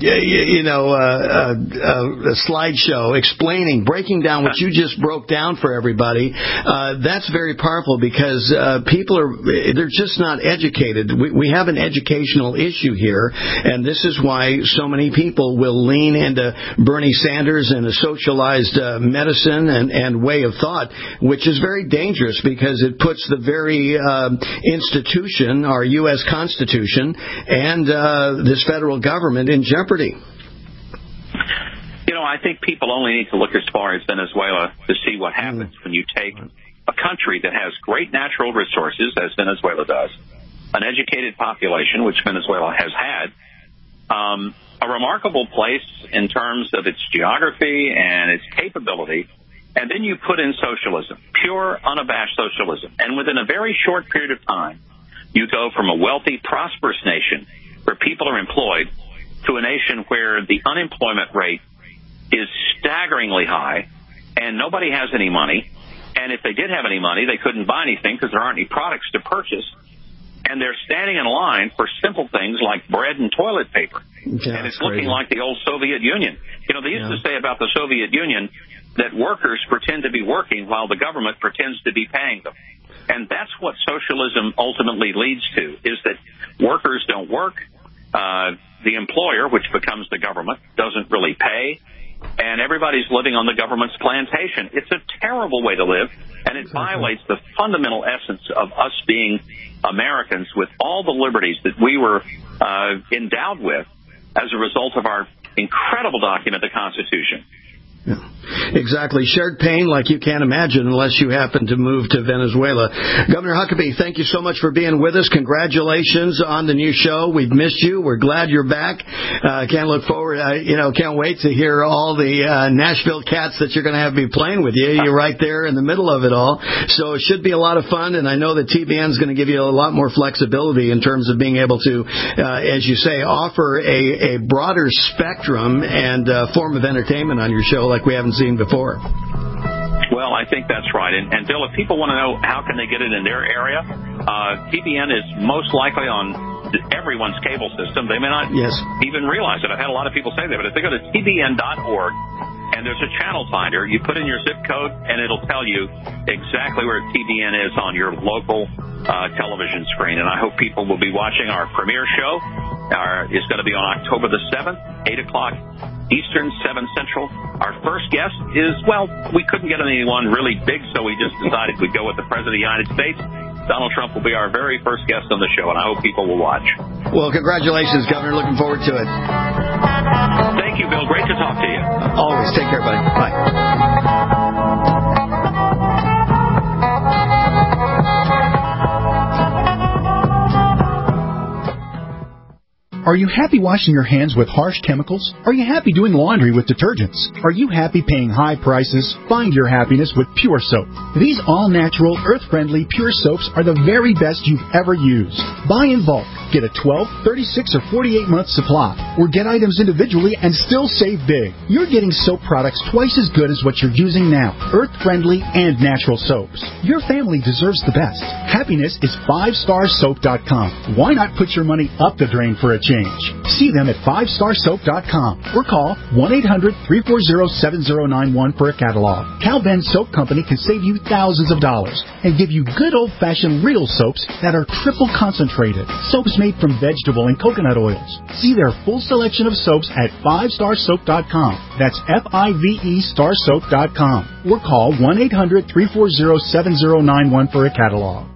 a slideshow explaining, breaking down what you just broke down for everybody. That's very powerful because people they're just not educated. We have an educational issue here, and this is why so many people will lean into Bernie Sanders and a socialized medicine and way of thought, which is very dangerous because it puts the very institution, our U.S. Constitution, and this federal government in jeopardy. I think people only need to look as far as Venezuela to see what happens when you take a country that has great natural resources, as Venezuela does, an educated population, which Venezuela has had, a remarkable place in terms of its geography and its capability, and then you put in socialism, pure, unabashed socialism. And within a very short period of time, you go from a wealthy, prosperous nation where people are employed to a nation where the unemployment rate is staggeringly high and nobody has any money. And if they did have any money, they couldn't buy anything because there aren't any products to purchase. And they're standing in line for simple things like bread and toilet paper. And it's looking like the old Soviet Union. They used to say about the Soviet Union that workers pretend to be working while the government pretends to be paying them. And that's what socialism ultimately leads to, is that workers don't work. The employer, which becomes the government, doesn't really pay. And everybody's living on the government's plantation. It's a terrible way to live, and it violates the fundamental essence of us being Americans with all the liberties that we were endowed with as a result of our incredible document, the Constitution. Yeah. Exactly. Shared pain like you can't imagine unless you happen to move to Venezuela. Governor Huckabee, thank you so much for being with us. Congratulations on the new show. We've missed you. We're glad you're back. Can't look forward. Can't wait to hear all the Nashville Cats that you're going to have be playing with you. You're right there in the middle of it all. So it should be a lot of fun, and I know that TBN is going to give you a lot more flexibility in terms of being able to, as you say, offer a broader spectrum and form of entertainment on your show like we haven't seen before. Well, I think that's right. And Bill, if people want to know how can they get it in their area, TBN is most likely on everyone's cable system. They may not even realize it. I've had a lot of people say that, but if they go to tbn.org and there's a channel finder, you put in your zip code and it'll tell you exactly where TBN is on your local television screen. And I hope people will be watching our premiere show. It's going to be on October the 7th, 8 o'clock Eastern, 7 Central. Our first guest is, we couldn't get anyone really big, so we just decided we'd go with the President of the United States. Donald Trump will be our very first guest on the show, and I hope people will watch. Well, congratulations, Governor. Looking forward to it. Thank you, Bill. Great to talk to you. Always. Take care, buddy. Bye. Are you happy washing your hands with harsh chemicals? Are you happy doing laundry with detergents? Are you happy paying high prices? Find your happiness with Pure Soap. These all-natural, earth-friendly Pure Soaps are the very best you've ever used. Buy in bulk. Get a 12, 36, or 48-month supply. Or get items individually and still save big. You're getting soap products twice as good as what you're using now. Earth-friendly and natural soaps. Your family deserves the best. Happiness is 5starsoap.com. Why not put your money up the drain for a change? See them at 5starsoap.com or call 1-800-340-7091 for a catalog. Cal Ben Soap Company can save you thousands of dollars and give you good old-fashioned real soaps that are triple concentrated. Soaps made from vegetable and coconut oils. See their full selection of soaps at 5starsoap.com. That's FIVE starsoap.com or call 1-800-340-7091 for a catalog.